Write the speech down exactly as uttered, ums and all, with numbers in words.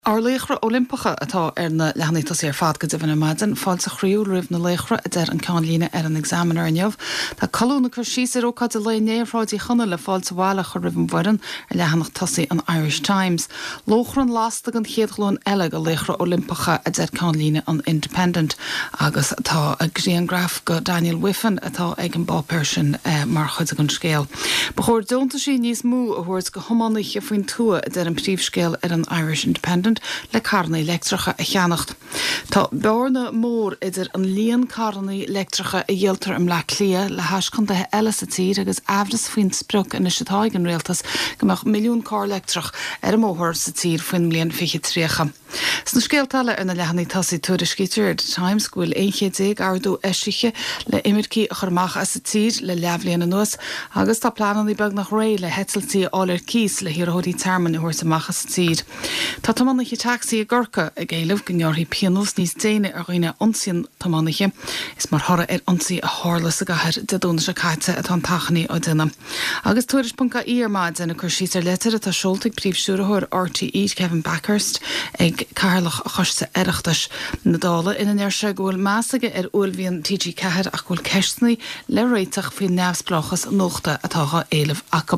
Ar léchra Olympacha atá ar na lehannétas ar fad go dibhanna maidin, fáilte chríú rih na léchra a d ar an cean lína ar an examinar aniuh. Tá colúna chu síos ar ócad a le néomhráidí chuna le fáilte bhála chu rih an bharan ar lehanach tosaí an Irish Times. Lóchran lásta an chéadlón eile go léchra Olympacha a d ar cean lína an Independent agus tá a gríon graf go Daniel Whiffen atá ag an bápéir sin mar chud an scéal. Ba chóir dúnta sí níos mú a thuirt go thománaigh a faoin tua ar an príomhscéal ar an Irish Independent le carnaí leictreacha a cheannacht. Tá bearna mór idir an líon carnaí leictreacha a dhéaltar am le clia le haiscontathe eile sa tír agus abhras faoin sprioc in isitáig an réaltas gomach milliún cá leictreach ar an móthir sa tír faoin mbliain fiche tríocha. Sna scéaltála ar na lehannaí tosaí tuair scítear de Times gúil éonché ardú eisiche le imircí a churmach as sa tír le leabhlíon an nuas agus tá planan í bag nach ré le hetaltí áir cís le hiorthóí termman i thuirtamach as sa tír. Tá tamanaiche taxi a gorca a géileh gneorthaí pianos níos déine ar roiine onsaíon tamanaiche is mar thora ar onsaí a hálas a gahar de dúna se caite atá an tachaní ó duine. Agus tuairis punca íarmáid ina chur síos ar letar atá seoltaigh príomhsúrthóir R T E Kevin Backhurst ag Carlach a chuiste eireachtas na dála ina neir se ghfuil measaige ar uailbhíon T G ceathair ach ghfuil ceistnaí le réiteach faoin neamhsplachas nóchta atácha éileh acu.